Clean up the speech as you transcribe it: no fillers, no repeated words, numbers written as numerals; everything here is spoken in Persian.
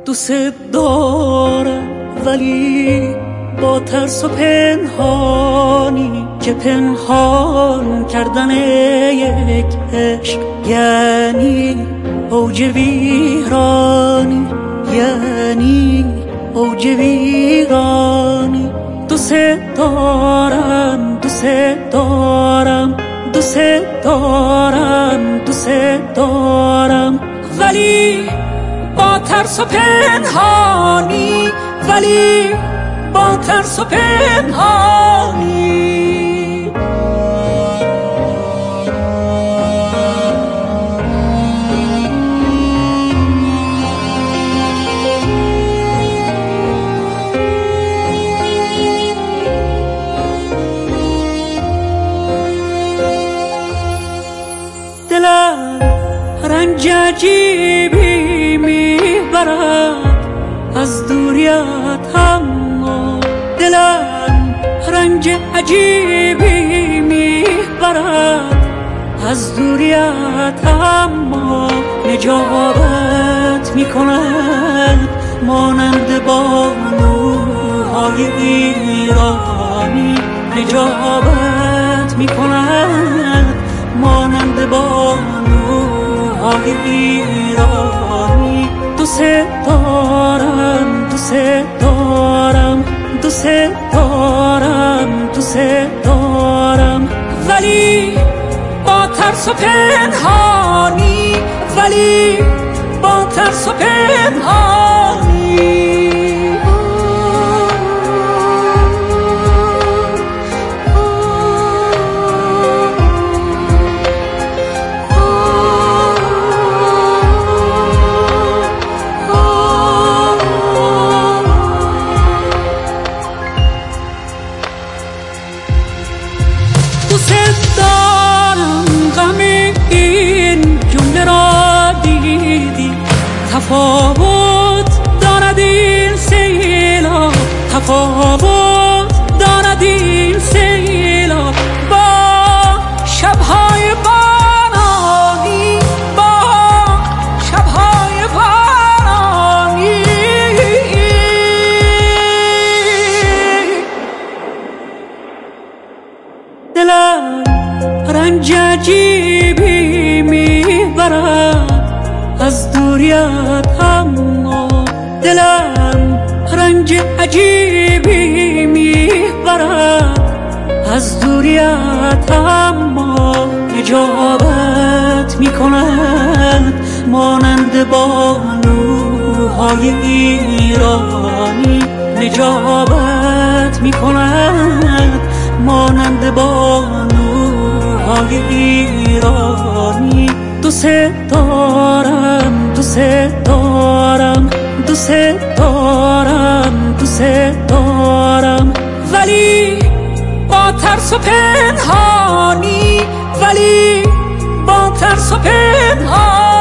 دوست دارم ولی با ترس و پنهانی که پنهان کردن یک عشق یعنی اوج ویرانی، یعنی اوج ویرانی. دوست دارم دوست دارم دوست دارم دوست دارم ولی با ترس و پنهانی، ولی با ترس و پنهانی. دلم رنج عجیبی میبرد از دوریت، اما دلم رنج عجیبی میبرد از دوریت، اما نجابت میکند مانند بانوهای ایرانی، نجابت میکند مانند بانوهای ایرانی. دوست دارم دوست دارم دوست دارم دوست دارم ولی با ترس و پنهانی، ولی با ترس و پنهانی. دوست دارم غم این جمله را دیدی، تفاوت دارد این سیلاب، تفاوت دارد این سیلاب با شبهای بارانی، با شبهای بارانی. دلم رنج عجیبی میبرد از دوریت، اما دلم رنج عجیبی میبرد از دوریت، اما نجابت میکند مانند بانوهای ایرانی، نجابت میکند مانند بانوهای ایرانی. دوست دارم دوست دارم دوست دارم دوست دارم ولی با ترس و پنهانی، ولی با ترس و پنهانی.